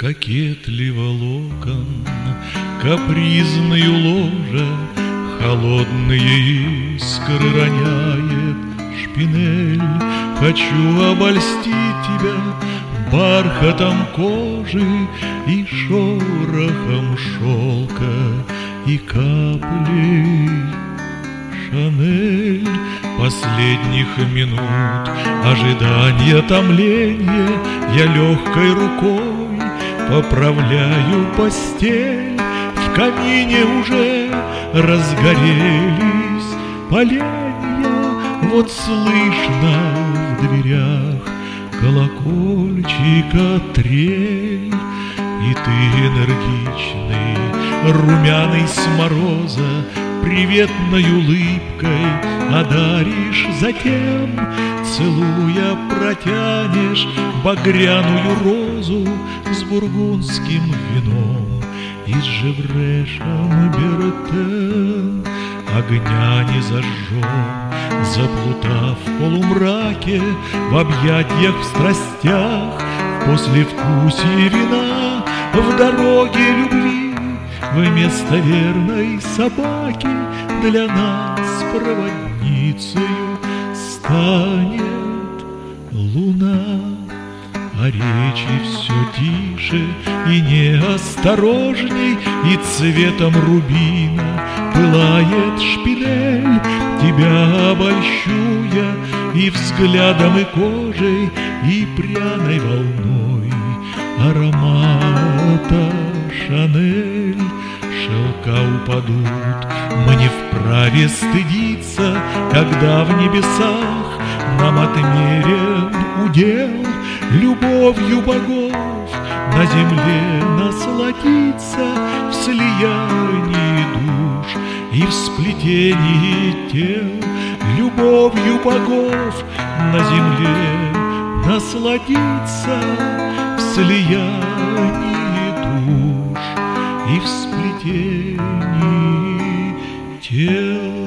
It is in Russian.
Кокетливо локон, капризную ложа, холодные искры роняет шпинель. Хочу обольстить тебя бархатом кожи и шорохом шелка и каплей Шанель. Последних минут ожидания, томления я легкой рукой поправляю постель. В камине уже разгорелись поленья, вот слышно в дверях колокольчика трель. И ты энергичный, румяный с мороза, приветной улыбкой одаришь, затем, целуя, протянешь багряную розу с бургундским вином и с Жеврешем Бертен. Огня не зажжем, заплутав в полумраке, в объятиях, в страстях, в послевкусии вина, в дороге любви вместо верной собаки для нас проводницею станет луна. А речи все тише и неосторожней, и цветом рубина пылает шпинель. Тебя обольщу я и взглядом, и кожей, и пряной волной аромата Шанель. Шелка упадут, мне вправе стыдиться, когда в небесах нам отмерен удел. Любовью богов на земле насладиться в слиянии душ и в сплетении тел. Любовью богов на земле насладиться в слиянии душ и в сплетении тел.